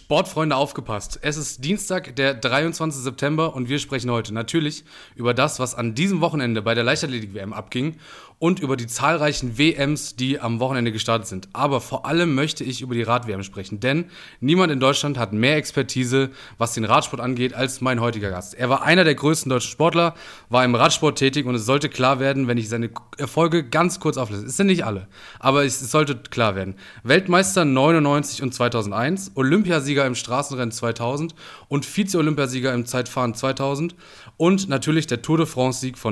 Sportfreunde, aufgepasst. Es ist Dienstag, der 23. September und wir sprechen heute natürlich über das, was an diesem Wochenende bei der Leichtathletik-WM abging und über die zahlreichen WMs, die am Wochenende gestartet sind. Aber vor allem möchte ich über die Rad-WM sprechen, denn niemand in Deutschland hat mehr Expertise, was den Radsport angeht, als mein heutiger Gast. Er war einer der größten deutschen Sportler, war im Radsport tätig und es sollte klar werden, wenn ich seine Erfolge ganz kurz auflese. Es sind nicht alle, aber es sollte klar werden. Weltmeister 99 und 2001, Olympiasieger im Straßenrennen 2000 und Vize-Olympiasieger im Zeitfahren 2000 und natürlich der Tour de France-Sieg von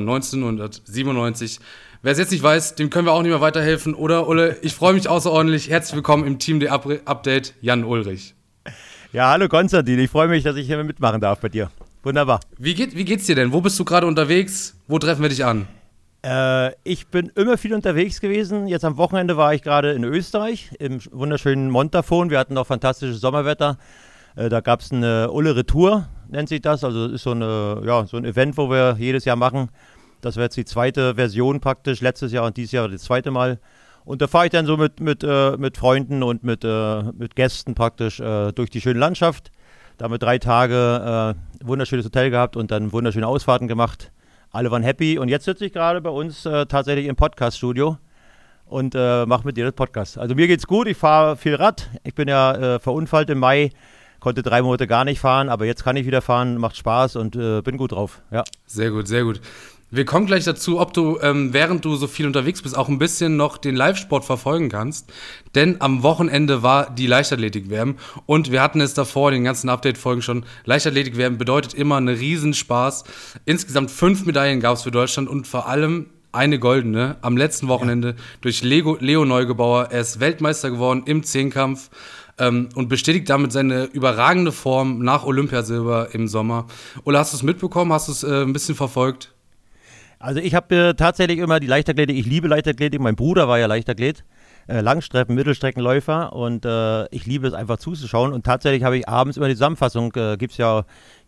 1997. Wer es jetzt nicht weiß, dem können wir auch nicht mehr weiterhelfen. Oder, Ulle, ich freue mich außerordentlich. Herzlich willkommen im Team der Update, Jan Ullrich. Ja, hallo Konstantin, ich freue mich, dass ich hier mitmachen darf bei dir. Wunderbar. Wie geht's dir denn? Wo bist du gerade unterwegs? Wo treffen wir dich an? Ich bin immer viel unterwegs gewesen. Jetzt am Wochenende war ich gerade in Österreich, im wunderschönen Montafon. Wir hatten noch fantastisches Sommerwetter. Da gab es eine Ulle-Retour, nennt sich das. Also das ist so ein Event, wo wir jedes Jahr machen. Das wäre jetzt die zweite Version praktisch, letztes Jahr und dieses Jahr das zweite Mal. Und da fahre ich dann so mit Freunden und mit Gästen praktisch durch die schöne Landschaft. Da haben wir 3 Tage wunderschönes Hotel gehabt und dann wunderschöne Ausfahrten gemacht. Alle waren happy und jetzt sitze ich gerade bei uns tatsächlich im Podcast-Studio und mache mit dir das Podcast. Also mir geht's gut, ich fahre viel Rad. Ich bin ja verunfallt im Mai, konnte 3 Monate gar nicht fahren, aber jetzt kann ich wieder fahren, macht Spaß und bin gut drauf. Ja. Sehr gut, sehr gut. Wir kommen gleich dazu, ob du, während du so viel unterwegs bist, auch ein bisschen noch den Live-Sport verfolgen kannst. Denn am Wochenende war die Leichtathletik-WM und wir hatten es davor in den ganzen Update-Folgen schon. Leichtathletik-WM bedeutet immer einen Riesenspaß. Insgesamt 5 Medaillen gab es für Deutschland und vor allem eine goldene am letzten Wochenende durch Leo Neugebauer. Er ist Weltmeister geworden im Zehnkampf. Und bestätigt damit seine überragende Form nach Olympiasilber im Sommer. Oder hast du es mitbekommen? Hast du es ein bisschen verfolgt? Also ich habe tatsächlich immer die Leichtathletik, ich liebe Leichtathletik, mein Bruder war ja Leichtathlet, Langstrecken, Mittelstreckenläufer und ich liebe es einfach zuzuschauen und tatsächlich habe ich abends immer die Zusammenfassung, gibt's ja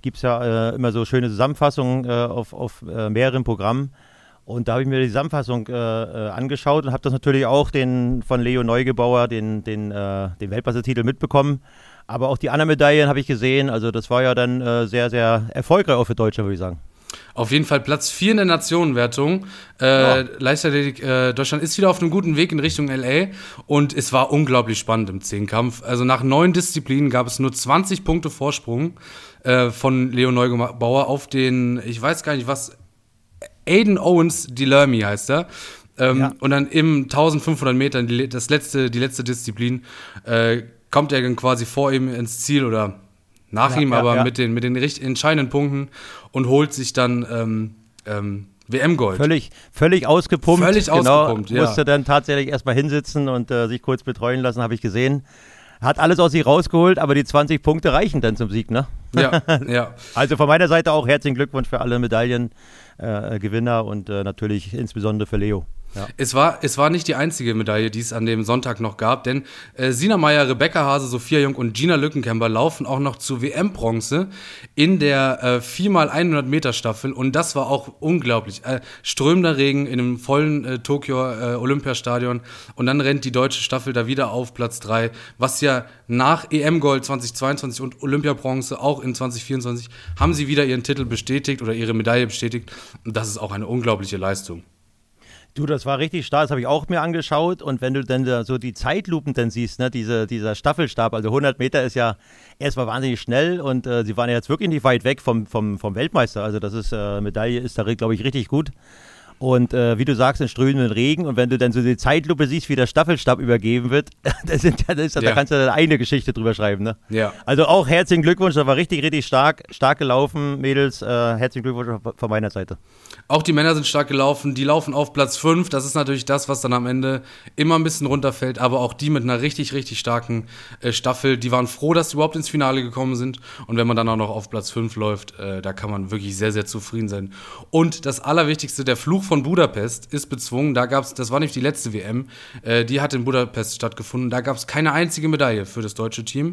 immer so schöne Zusammenfassungen auf mehreren Programmen und da habe ich mir die Zusammenfassung angeschaut und habe das natürlich auch von Leo Neugebauer, den Weltmeistertitel mitbekommen, aber auch die anderen Medaillen habe ich gesehen, also das war ja dann sehr, sehr erfolgreich auch für Deutschland, würde ich sagen. Auf jeden Fall Platz 4 in der Nationenwertung. Leichtathletik Deutschland ist wieder auf einem guten Weg in Richtung LA und es war unglaublich spannend im Zehnkampf. Also nach 9 Disziplinen gab es nur 20 Punkte Vorsprung von Leo Neugebauer auf den, ich weiß gar nicht was, Aiden Owens Delermy heißt er. Und dann im 1500 Metern, die letzte Disziplin, kommt er dann quasi vor ihm ins Ziel oder nach ihm, aber mit den entscheidenden Punkten und holt sich dann WM-Gold. Völlig ausgepumpt. Ausgepumpt, ja. Musste dann tatsächlich erstmal hinsitzen und sich kurz betreuen lassen, habe ich gesehen. Hat alles aus sich rausgeholt, aber die 20 Punkte reichen dann zum Sieg, ne? Ja, ja. Also von meiner Seite auch herzlichen Glückwunsch für alle Medaillengewinner und natürlich insbesondere für Leo. Ja. Es war nicht die einzige Medaille, die es an dem Sonntag noch gab, denn Sina Meyer, Rebecca Hase, Sophia Jung und Gina Lückenkämper laufen auch noch zu WM-Bronze in der 4x100 Meter Staffel und das war auch unglaublich. Strömender Regen in einem vollen Tokio Olympiastadion und dann rennt die deutsche Staffel da wieder auf Platz 3, was ja nach EM-Gold 2022 und Olympiabronze auch in 2024 haben sie wieder ihren Titel bestätigt oder ihre Medaille bestätigt und das ist auch eine unglaubliche Leistung. Du, das war richtig stark, das habe ich auch mir angeschaut und wenn du dann so die Zeitlupen dann siehst, ne, dieser Staffelstab, also 100 Meter ist ja erstmal wahnsinnig schnell und sie waren ja jetzt wirklich nicht weit weg vom Weltmeister, also das ist, Medaille ist da, glaube ich, richtig gut. Und wie du sagst, in strömenden Regen und wenn du dann so die Zeitlupe siehst, wie der Staffelstab übergeben wird, da kannst du dann eine Geschichte drüber schreiben, ne? Ja. Also auch herzlichen Glückwunsch, das war richtig, richtig stark gelaufen, Mädels, herzlichen Glückwunsch von meiner Seite. Auch die Männer sind stark gelaufen, die laufen auf Platz 5, das ist natürlich das, was dann am Ende immer ein bisschen runterfällt, aber auch die mit einer richtig, richtig starken Staffel, die waren froh, dass sie überhaupt ins Finale gekommen sind und wenn man dann auch noch auf Platz 5 läuft, da kann man wirklich sehr, sehr zufrieden sein. Und das Allerwichtigste, der Fluch von Budapest ist bezwungen, das war nicht die letzte WM, die hat in Budapest stattgefunden, da gab es keine einzige Medaille für das deutsche Team.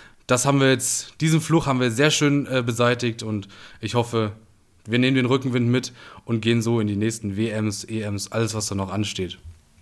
Diesen Fluch haben wir sehr schön beseitigt und ich hoffe, wir nehmen den Rückenwind mit und gehen so in die nächsten WMs, EMs, alles, was da noch ansteht.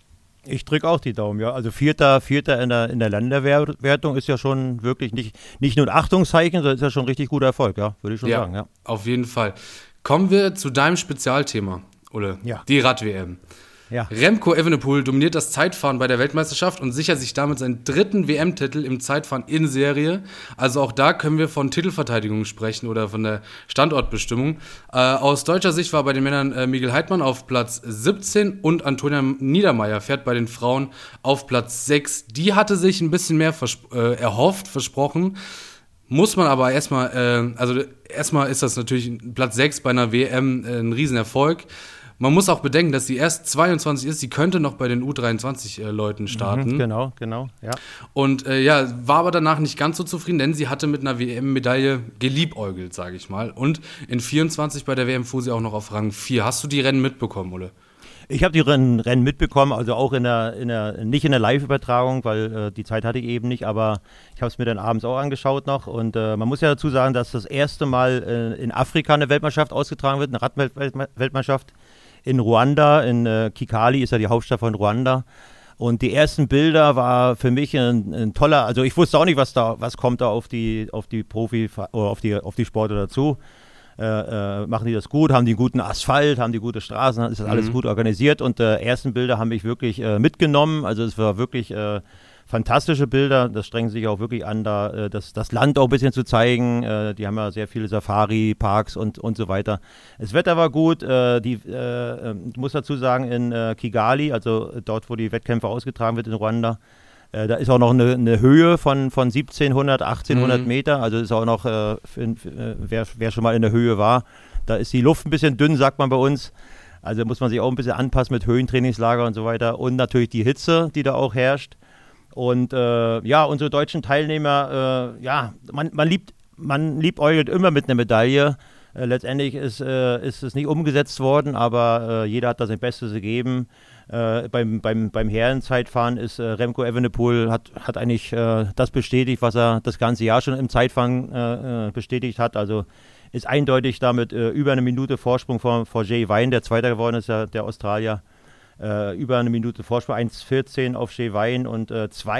Ich drücke auch die Daumen, ja. Also Vierter in der Länderwertung ist ja schon wirklich nicht nur ein Achtungszeichen, sondern ist ja schon ein richtig guter Erfolg, ja, würde ich schon sagen, ja. Auf jeden Fall. Kommen wir zu deinem Spezialthema, Ulle. Ja. Die Rad-WM. Ja. Remco Evenepoel dominiert das Zeitfahren bei der Weltmeisterschaft und sichert sich damit seinen 3. WM-Titel im Zeitfahren in Serie. Also auch da können wir von Titelverteidigung sprechen oder von der Standortbestimmung. Aus deutscher Sicht war bei den Männern Miguel Heidmann auf Platz 17 und Antonia Niedermeier fährt bei den Frauen auf Platz 6. Die hatte sich ein bisschen mehr versprochen. Muss man aber erstmal ist das natürlich Platz 6 bei einer WM ein Riesenerfolg. Man muss auch bedenken, dass sie erst 22 ist. Sie könnte noch bei den U23-Leuten starten. Genau, ja. Und war aber danach nicht ganz so zufrieden, denn sie hatte mit einer WM-Medaille geliebäugelt, sage ich mal. Und in 24 bei der WM fuhr sie auch noch auf Rang 4. Hast du die Rennen mitbekommen, Ulle? Ich habe die Rennen mitbekommen, also auch nicht in der Live-Übertragung, weil die Zeit hatte ich eben nicht, aber ich habe es mir dann abends auch angeschaut noch. Und man muss ja dazu sagen, dass das erste Mal in Afrika eine Weltmeisterschaft ausgetragen wird, eine Radweltmeisterschaft. In Ruanda, in Kigali ist ja die Hauptstadt von Ruanda. Und die ersten Bilder war für mich ein toller, also ich wusste auch nicht, was kommt da auf die Profi oder auf die Sportler dazu. Machen die das gut, haben die guten Asphalt, haben die gute Straßen, ist das alles gut organisiert. Und ersten Bilder haben mich wirklich mitgenommen. Also es war wirklich fantastische Bilder, das strengen sich auch wirklich an, da das Land auch ein bisschen zu zeigen. Die haben ja sehr viele Safari-Parks und so weiter. Das Wetter war gut. Ich muss dazu sagen, in Kigali, also dort, wo die Wettkämpfe ausgetragen wird in Ruanda, da ist auch noch eine Höhe von 1700, 1800 Meter. Also ist auch noch, wer schon mal in der Höhe war, da ist die Luft ein bisschen dünn, sagt man bei uns. Also muss man sich auch ein bisschen anpassen mit Höhentrainingslager und so weiter. Und natürlich die Hitze, die da auch herrscht. Und unsere deutschen Teilnehmer, man liebäugelt immer mit einer Medaille. Letztendlich ist es nicht umgesetzt worden, aber jeder hat da sein Bestes gegeben. Beim Herrenzeitfahren ist Remco Evenepoel hat eigentlich das bestätigt, was er das ganze Jahr schon im Zeitfahren bestätigt hat. Also ist eindeutig damit über eine Minute Vorsprung vor Jay Vine, der Zweiter geworden ist, der Australier. Über eine Minute Vorsprung, 1,14 auf Jay Vine und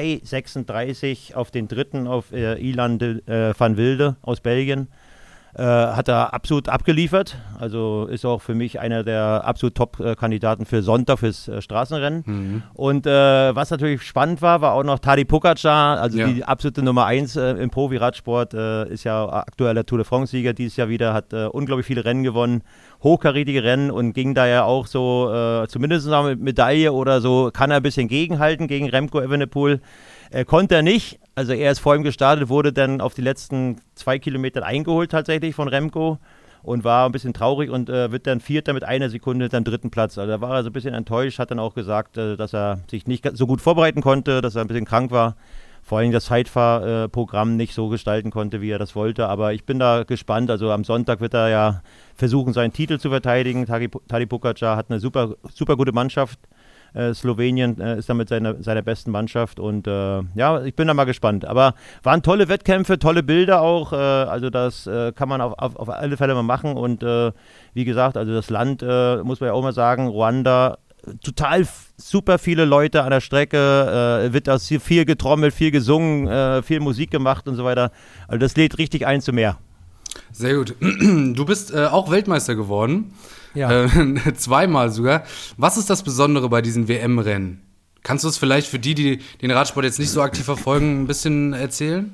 2,36 auf den Dritten, auf Ilan van Wilde aus Belgien. Hat er absolut abgeliefert, also ist auch für mich einer der absolut Top-Kandidaten für Sonntag, fürs Straßenrennen. Und was natürlich spannend war auch noch Tadej Pogačar, also die absolute Nummer 1 im Profi-Radsport, ist ja aktueller Tour de France-Sieger dieses Jahr wieder, hat unglaublich viele Rennen gewonnen, hochkarätige Rennen und ging da ja auch so, zumindest noch mit Medaille oder so, kann er ein bisschen gegenhalten gegen Remco Evenepoel. Konnte er nicht, also er ist vor ihm gestartet, wurde dann auf die letzten 2 Kilometer eingeholt tatsächlich von Remco und war ein bisschen traurig und wird dann Vierter mit einer Sekunde hinter dem 3. Platz. Also da war er so ein bisschen enttäuscht, hat dann auch gesagt, dass er sich nicht so gut vorbereiten konnte, dass er ein bisschen krank war, vor allem das Zeitfahrprogramm nicht so gestalten konnte, wie er das wollte. Aber ich bin da gespannt, also am Sonntag wird er ja versuchen, seinen Titel zu verteidigen. Tadej Pogačar hat eine super, super gute Mannschaft. Slowenien ist damit seiner besten Mannschaft und ich bin da mal gespannt. Aber waren tolle Wettkämpfe, tolle Bilder auch, also das kann man auf alle Fälle mal machen und wie gesagt, also das Land, muss man ja auch mal sagen, Ruanda, total super viele Leute an der Strecke, wird da viel getrommelt, viel gesungen, viel Musik gemacht und so weiter, also das lädt richtig ein zu mehr. Sehr gut. Du bist auch Weltmeister geworden. Ja. Zweimal sogar. Was ist das Besondere bei diesen WM-Rennen? Kannst du es vielleicht für die den Radsport jetzt nicht so aktiv verfolgen, ein bisschen erzählen?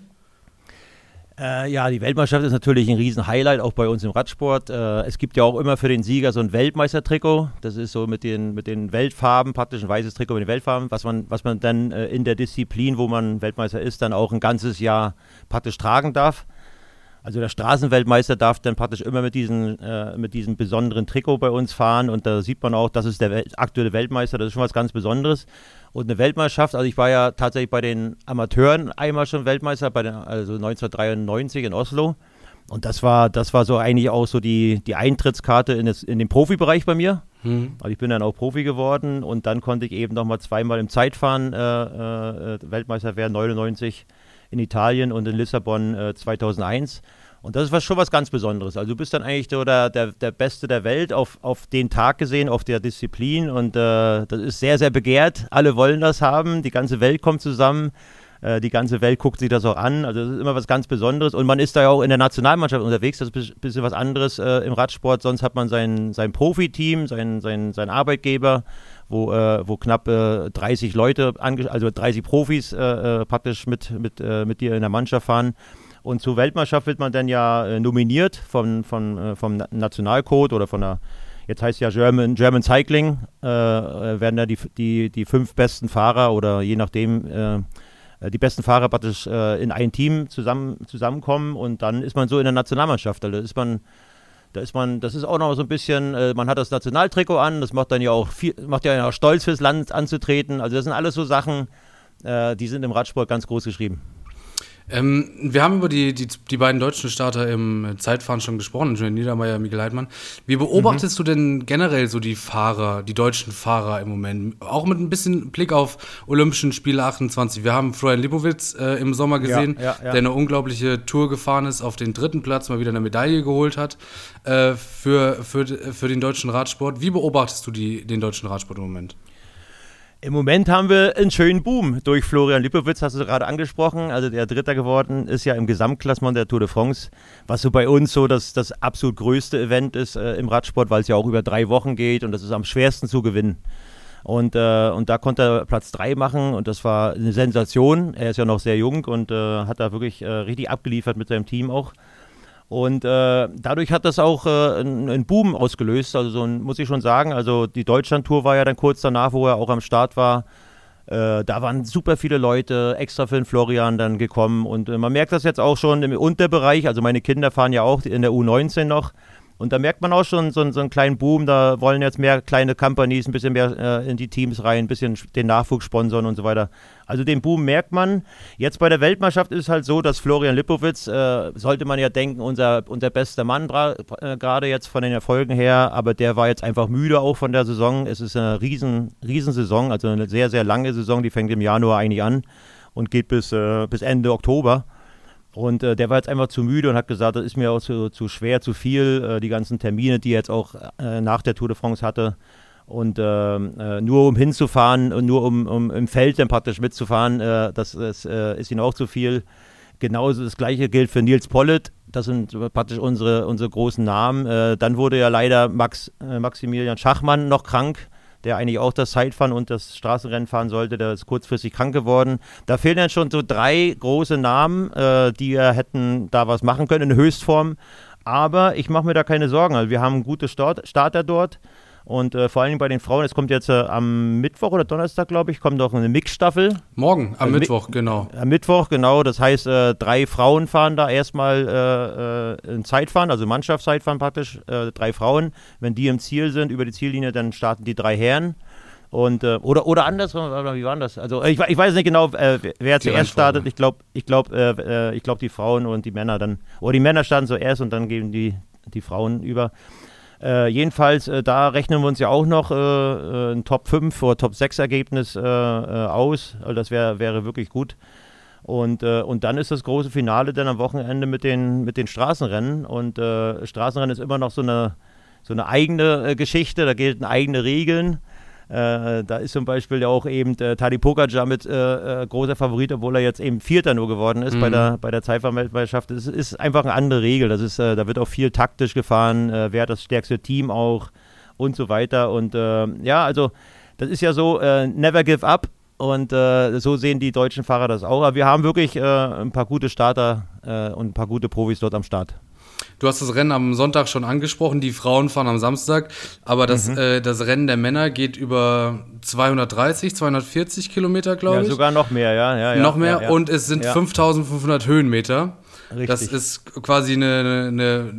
Die Weltmeisterschaft ist natürlich ein Riesen-Highlight, auch bei uns im Radsport. Es gibt ja auch immer für den Sieger so ein Weltmeistertrikot. Das ist so mit den Weltfarben, praktisch ein weißes Trikot mit den Weltfarben, was man dann in der Disziplin, wo man Weltmeister ist, dann auch ein ganzes Jahr praktisch tragen darf. Also der Straßenweltmeister darf dann praktisch immer mit diesem besonderen Trikot bei uns fahren und da sieht man auch, das ist der aktuelle Weltmeister, das ist schon was ganz Besonderes. Und eine Weltmeisterschaft, also ich war ja tatsächlich bei den Amateuren einmal schon Weltmeister, also 1993 in Oslo. Und das war so eigentlich auch so die Eintrittskarte in den Profibereich bei mir. Also ich bin dann auch Profi geworden und dann konnte ich eben nochmal zweimal im Zeitfahren Weltmeister werden, 99 in Italien und in Lissabon 2001. Und das ist schon was ganz Besonderes. Also du bist dann eigentlich so der Beste der Welt auf den Tag gesehen, auf der Disziplin. Und das ist sehr, sehr begehrt. Alle wollen das haben. Die ganze Welt kommt zusammen. Die ganze Welt guckt sich das auch an. Also das ist immer was ganz Besonderes. Und man ist da ja auch in der Nationalmannschaft unterwegs. Das ist ein bisschen was anderes im Radsport. Sonst hat man sein Profiteam, sein Arbeitgeber, wo knapp 30 Leute, also 30 Profis praktisch mit dir in der Mannschaft fahren. Und zur Weltmeisterschaft wird man dann ja nominiert vom Nationalcode oder von der, jetzt heißt ja German Cycling, werden da die 5 besten Fahrer oder je nachdem die besten Fahrer praktisch in ein Team zusammenkommen und dann ist man so in der Nationalmannschaft. Also das ist auch noch so ein bisschen, man hat das Nationaltrikot an, das macht ja auch stolz fürs Land anzutreten. Also das sind alles so Sachen, die sind im Radsport ganz groß geschrieben. Wir haben über die beiden deutschen Starter im Zeitfahren schon gesprochen, Julian Niedermeyer, Mikkel Heidmann. Wie beobachtest du denn generell so die deutschen Fahrer im Moment? Auch mit ein bisschen Blick auf Olympischen Spiele 28. Wir haben Florian Lipowitz im Sommer gesehen, der eine unglaubliche Tour gefahren ist, auf den 3. Platz mal wieder eine Medaille geholt hat für den deutschen Radsport. Wie beobachtest du den deutschen Radsport im Moment? Im Moment haben wir einen schönen Boom durch Florian Lipowitz, hast du gerade angesprochen. Also der Dritter geworden ist ja im Gesamtklassement der Tour de France, was so bei uns so das absolut größte Event ist im Radsport, weil es ja auch über 3 Wochen geht und das ist am schwersten zu gewinnen. Und da konnte er Platz 3 machen und das war eine Sensation. Er ist ja noch sehr jung und hat da wirklich richtig abgeliefert mit seinem Team auch. Und dadurch hat das auch einen Boom ausgelöst, also muss ich schon sagen, also die Deutschland-Tour war ja dann kurz danach, wo er auch am Start war, da waren super viele Leute extra für den Florian dann gekommen und man merkt das jetzt auch schon im Unterbereich, also meine Kinder fahren ja auch in der U19 noch und da merkt man auch schon so einen kleinen Boom, da wollen jetzt mehr kleine Companies ein bisschen mehr in die Teams rein, ein bisschen den Nachwuchs sponsern und so weiter. Also den Boom merkt man. Jetzt bei der Weltmeisterschaft ist es halt so, dass Florian Lipowitz, sollte man ja denken, unser bester Mann gerade jetzt von den Erfolgen her, aber der war jetzt einfach müde auch von der Saison. Es ist eine riesen Saison, also eine sehr, sehr lange Saison, die fängt im Januar eigentlich an und geht bis Ende Oktober. Und der war jetzt einfach zu müde und hat gesagt, das ist mir auch zu schwer, zu viel, die ganzen Termine, die er jetzt auch nach der Tour de France hatte. Und nur um hinzufahren und nur um im Feld dann praktisch mitzufahren, das ist ihm auch zu viel. Genauso das Gleiche gilt für Nils Politt. Das sind praktisch unsere großen Namen. Dann wurde ja leider Maximilian Schachmann noch krank, der eigentlich auch das Zeitfahren und das Straßenrennen fahren sollte, der ist kurzfristig krank geworden. Da fehlen dann schon so 3 große Namen, die hätten da was machen können in Höchstform. Aber ich mache mir da keine Sorgen. Also wir haben gute Starter dort. Und vor allen Dingen bei den Frauen, es kommt jetzt am Mittwoch oder Donnerstag, glaube ich, kommt noch eine Mixstaffel. Morgen, am Mittwoch, genau. Am Mittwoch, genau. Das heißt, 3 Frauen fahren da erstmal ein Zeitfahren, also Mannschaftszeitfahren praktisch, 3 Frauen. Wenn die im Ziel sind, über die Ziellinie, dann starten die 3 Herren. Und, oder andersrum, wie war das? Also ich weiß nicht genau, wer zuerst startet. Ich glaube, die Frauen und die Männer dann, oder die Männer starten zuerst und dann gehen die Frauen über. Jedenfalls, da rechnen wir uns ja auch noch ein Top 5 oder Top 6 Ergebnis aus. Also das wäre wirklich gut. Und dann ist das große Finale dann am Wochenende mit den Straßenrennen. Und Straßenrennen ist immer noch so eine eigene Geschichte, da gelten eigene Regeln. Da ist zum Beispiel ja auch eben Tadej Pogačar mit großer Favorit, obwohl er jetzt eben Vierter nur geworden ist bei der Zeitfahren-Weltmeisterschaft. Es ist einfach eine andere Regel. Da wird auch viel taktisch gefahren, wer hat das stärkste Team auch und so weiter. Und also das ist ja so, never give up. Und so sehen die deutschen Fahrer das auch. Aber wir haben wirklich ein paar gute Starter und ein paar gute Profis dort am Start. Du hast das Rennen am Sonntag schon angesprochen, die Frauen fahren am Samstag, aber das Rennen der Männer geht über 240 Kilometer, glaube ich. Ja, sogar noch mehr, ja. Noch mehr und es sind 5500 Höhenmeter. Richtig. Das ist quasi eine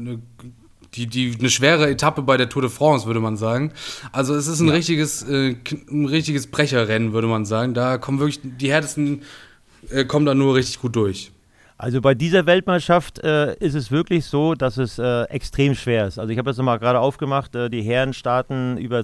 schwere Etappe bei der Tour de France, würde man sagen. Also es ist ein richtiges Brecherrennen, würde man sagen. Da kommen wirklich die härtesten, kommen da nur richtig gut durch. Also bei dieser Weltmeisterschaft ist es wirklich so, dass es extrem schwer ist. Also ich habe das nochmal gerade aufgemacht, die Herren starten über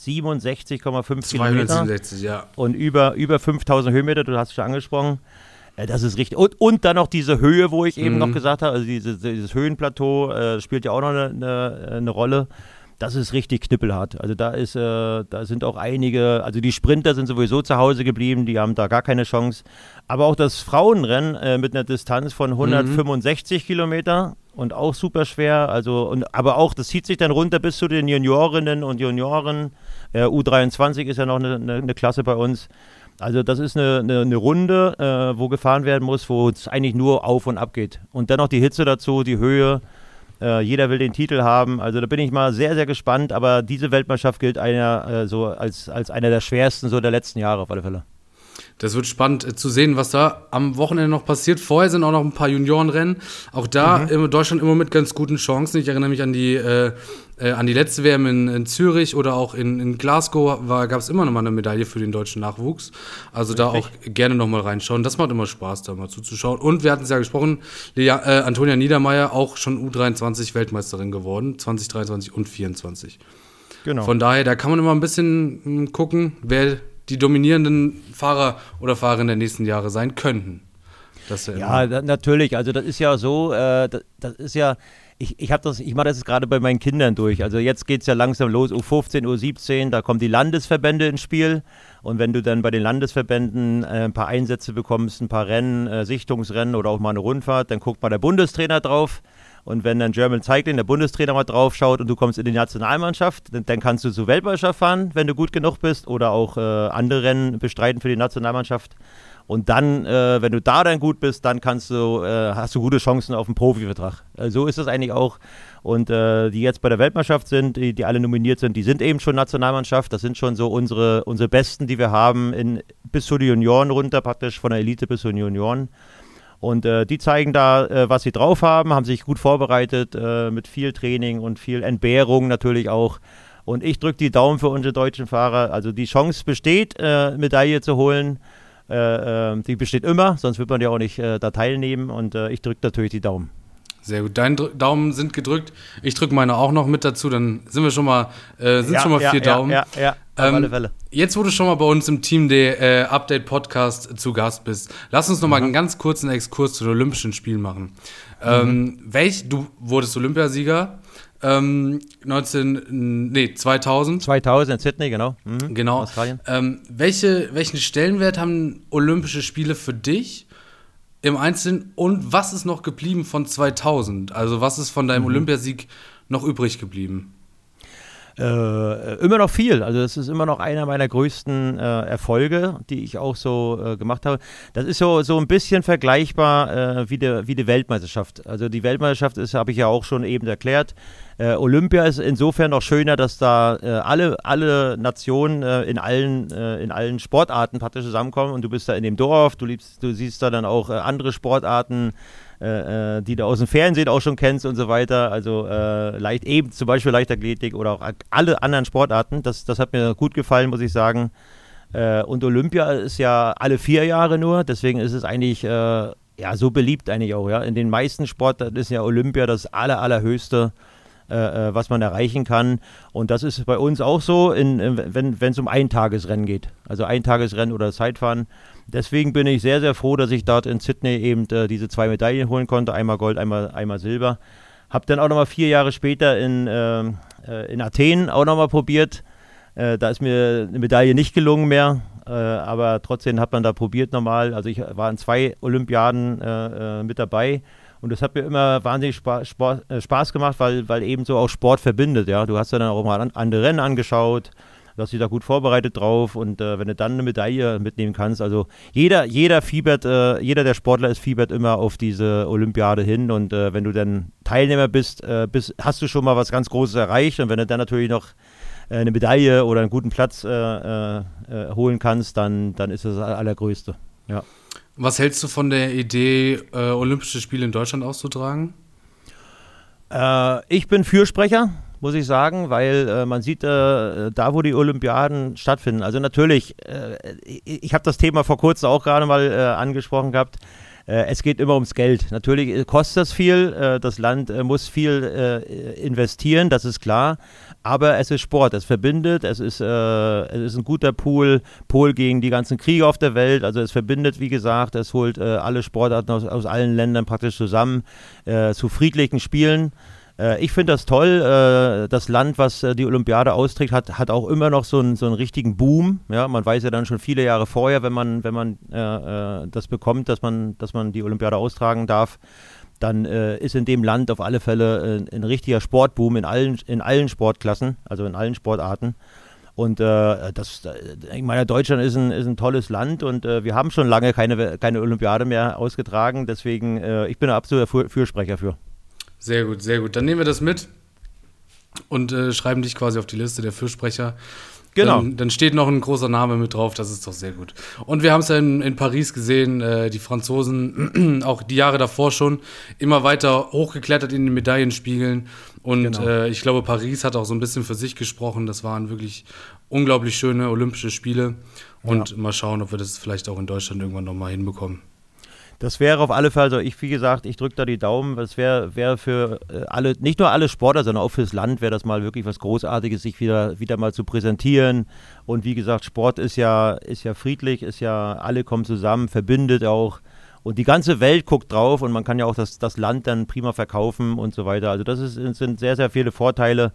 267,5 Kilometer. 267, ja. Und über 5000 Höhenmeter, du hast es schon angesprochen. Das ist richtig. Und dann noch diese Höhe, wo ich eben noch gesagt habe, also dieses Höhenplateau spielt ja auch noch eine Rolle. Das ist richtig knüppelhart. Also da sind auch einige, also die Sprinter sind sowieso zu Hause geblieben, die haben da gar keine Chance. Aber auch das Frauenrennen mit einer Distanz von 165 Kilometer und auch super schwer. Aber auch, das zieht sich dann runter bis zu den Juniorinnen und Junioren. U23 ist ja noch eine Klasse bei uns. Also das ist eine Runde, wo gefahren werden muss, wo es eigentlich nur auf und ab geht. Und dann noch die Hitze dazu, die Höhe. Jeder will den Titel haben, also da bin ich mal sehr, sehr gespannt, aber diese Weltmeisterschaft gilt so als einer der schwersten so der letzten Jahre auf alle Fälle. Das wird spannend zu sehen, was da am Wochenende noch passiert. Vorher sind auch noch ein paar Juniorenrennen. Auch da in Deutschland immer mit ganz guten Chancen. Ich erinnere mich an die letzte WM in Zürich oder auch in Glasgow gab es immer noch mal eine Medaille für den deutschen Nachwuchs. Also da auch gerne noch mal reinschauen. Das macht immer Spaß, da mal zuzuschauen. Und wir hatten es ja gesprochen, Antonia Niedermeyer auch schon U23 Weltmeisterin geworden, 2023 und 2024. Genau. Von daher, da kann man immer ein bisschen gucken, wer die dominierenden Fahrer oder Fahrerinnen der nächsten Jahre sein könnten. Natürlich. Also das ist ja so, das ist ja, ich mache das jetzt gerade bei meinen Kindern durch. Also jetzt geht es ja langsam los, U15, U17, da kommen die Landesverbände ins Spiel. Und wenn du dann bei den Landesverbänden ein paar Einsätze bekommst, ein paar Rennen, Sichtungsrennen oder auch mal eine Rundfahrt, dann guckt mal der Bundestrainer drauf. Und wenn dann German Cycling, der Bundestrainer, mal drauf schaut und du kommst in die Nationalmannschaft, dann kannst du zur Weltmeisterschaft fahren, wenn du gut genug bist, oder auch andere Rennen bestreiten für die Nationalmannschaft. Und dann, wenn du da dann gut bist, dann hast du gute Chancen auf einen Profivertrag. So ist es eigentlich auch. Und die jetzt bei der Weltmeisterschaft sind, die alle nominiert sind, die sind eben schon Nationalmannschaft. Das sind schon so unsere Besten, die wir haben, bis zu den Junioren runter, praktisch von der Elite bis zu den Junioren. Und die zeigen da, was sie drauf haben sich gut vorbereitet mit viel Training und viel Entbehrung natürlich auch. Und ich drücke die Daumen für unsere deutschen Fahrer. Also die Chance besteht, Medaille zu holen. Die besteht immer, sonst wird man ja auch nicht da teilnehmen. Und ich drücke natürlich die Daumen. Sehr gut. Deine Daumen sind gedrückt. Ich drücke meine auch noch mit dazu. Dann sind wir schon mal 4 Daumen. Ja, auf alle Fälle. Jetzt, wo du schon mal bei uns im Team der Update-Podcast zu Gast bist, lass uns noch mal einen ganz kurzen Exkurs zu den Olympischen Spielen machen. Du wurdest Olympiasieger 2000. 2000 in Sydney, genau. Genau. Australien. Welchen Stellenwert haben Olympische Spiele für dich im Einzelnen und was ist noch geblieben von 2000? Also was ist von deinem Olympiasieg noch übrig geblieben? Immer noch viel. Also das ist immer noch einer meiner größten Erfolge, die ich auch so gemacht habe. Das ist so ein bisschen vergleichbar wie die Weltmeisterschaft. Also die Weltmeisterschaft habe ich ja auch schon eben erklärt. Olympia ist insofern noch schöner, dass da alle Nationen in allen Sportarten praktisch zusammenkommen und du bist da in dem Dorf, du siehst da dann auch andere Sportarten, die du aus dem Fernsehen auch schon kennst und so weiter, also zum Beispiel Leichtathletik oder auch alle anderen Sportarten, das hat mir gut gefallen, muss ich sagen. Und Olympia ist ja alle 4 Jahre nur, deswegen ist es eigentlich so beliebt eigentlich auch, ja. In den meisten Sportarten ist ja Olympia das allerhöchste, was man erreichen kann. Und das ist bei uns auch so, wenn es um Eintagesrennen geht. Also Eintagesrennen oder Zeitfahren. Deswegen bin ich sehr, sehr froh, dass ich dort in Sydney eben diese 2 Medaillen holen konnte. Einmal Gold, einmal Silber. Hab dann auch nochmal 4 Jahre später in Athen auch nochmal probiert. Da ist mir eine Medaille nicht gelungen mehr. Aber trotzdem hat man da probiert nochmal. Also ich war in 2 Olympiaden mit dabei. Und das hat mir immer wahnsinnig Spaß gemacht, weil eben so auch Sport verbindet. Ja? Du hast ja dann auch mal andere Rennen angeschaut, du hast dich da gut vorbereitet drauf und wenn du dann eine Medaille mitnehmen kannst, also jeder der Sportler fiebert immer auf diese Olympiade hin und wenn du dann Teilnehmer bist, hast du schon mal was ganz Großes erreicht und wenn du dann natürlich noch eine Medaille oder einen guten Platz holen kannst, dann ist das das Allergrößte. Ja. Was hältst du von der Idee, Olympische Spiele in Deutschland auszutragen? Ich bin Fürsprecher, muss ich sagen, weil man sieht, da wo die Olympiaden stattfinden, also natürlich, ich habe das Thema vor kurzem auch gerade mal angesprochen gehabt, Es geht immer ums Geld. Natürlich kostet das viel, das Land muss viel investieren, das ist klar, aber es ist Sport, es verbindet, es ist ein guter Pool gegen die ganzen Kriege auf der Welt, also es verbindet, wie gesagt, es holt alle Sportarten aus allen Ländern praktisch zusammen zu friedlichen Spielen. Ich finde das toll. Das Land, was die Olympiade austrägt, hat auch immer noch so einen richtigen Boom. Ja, man weiß ja dann schon viele Jahre vorher, wenn man das bekommt, dass man die Olympiade austragen darf, dann ist in dem Land auf alle Fälle ein richtiger Sportboom in allen Sportklassen, also in allen Sportarten. Und ich meine, Deutschland ist ein tolles Land und wir haben schon lange keine Olympiade mehr ausgetragen. Deswegen, ich bin ein absoluter Fürsprecher für. Sehr gut, sehr gut. Dann nehmen wir das mit und schreiben dich quasi auf die Liste der Fürsprecher. Genau. Dann steht noch ein großer Name mit drauf, das ist doch sehr gut. Und wir haben es ja in Paris gesehen, die Franzosen, auch die Jahre davor schon, immer weiter hochgeklettert in den Medaillenspiegeln. Und Genau. Ich glaube, Paris hat auch so ein bisschen für sich gesprochen. Das waren wirklich unglaublich schöne Olympische Spiele. Und mal schauen, ob wir das vielleicht auch in Deutschland irgendwann nochmal hinbekommen. Das wäre auf alle Fälle, also wie gesagt, ich drücke da die Daumen, das wäre für alle, nicht nur alle Sportler, sondern auch fürs Land wäre das mal wirklich was Großartiges, sich wieder mal zu präsentieren. Und wie gesagt, Sport ist ja friedlich, alle kommen zusammen, verbindet auch. Und die ganze Welt guckt drauf und man kann ja auch das Land dann prima verkaufen und so weiter. Also sind sehr, sehr viele Vorteile.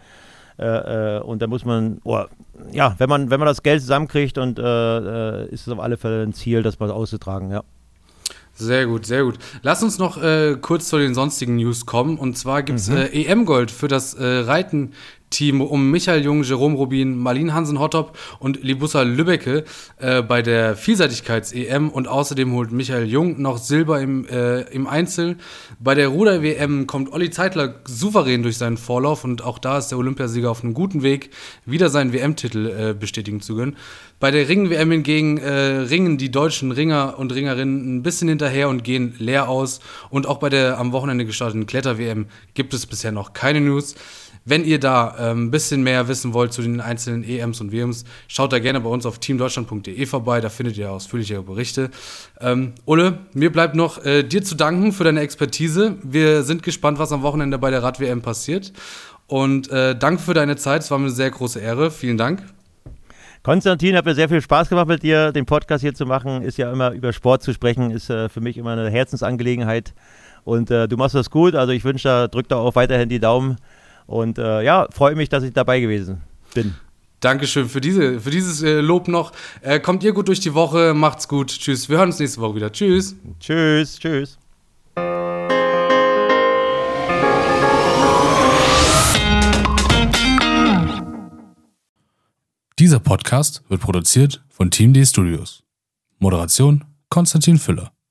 Und da muss man, wenn man das Geld zusammenkriegt und ist es auf alle Fälle ein Ziel, das mal auszutragen, ja. Sehr gut, sehr gut. Lass uns noch kurz zu den sonstigen News kommen. Und zwar gibt es EM-Gold für das Reiten-Team um Michael Jung, Jerome Rubin, Marlene Hansen-Hottop und Libussa Lübbecke bei der Vielseitigkeits-EM. Und außerdem holt Michael Jung noch Silber im Einzel. Bei der Ruder-WM kommt Olli Zeitler souverän durch seinen Vorlauf. Und auch da ist der Olympiasieger auf einem guten Weg, wieder seinen WM-Titel bestätigen zu können. Bei der Ringen-WM hingegen ringen die deutschen Ringer und Ringerinnen ein bisschen hinterher und gehen leer aus. Und auch bei der am Wochenende gestarteten Kletter-WM gibt es bisher noch keine News. Wenn ihr da ein bisschen mehr wissen wollt zu den einzelnen EMs und WMs, schaut da gerne bei uns auf teamdeutschland.de vorbei, da findet ihr ausführlichere Berichte. Ulle, mir bleibt noch dir zu danken für deine Expertise. Wir sind gespannt, was am Wochenende bei der Rad-WM passiert. Und danke für deine Zeit, es war mir eine sehr große Ehre. Vielen Dank. Konstantin, hat mir sehr viel Spaß gemacht mit dir, den Podcast hier zu machen. Ist ja immer über Sport zu sprechen, ist für mich immer eine Herzensangelegenheit. Und du machst das gut, also ich drück da auch weiterhin die Daumen. Und freue mich, dass ich dabei gewesen bin. Dankeschön für dieses Lob noch. Kommt ihr gut durch die Woche, macht's gut. Tschüss, wir hören uns nächste Woche wieder. Tschüss. Tschüss, tschüss. Dieser Podcast wird produziert von Team D Studios. Moderation Konstantin Füller.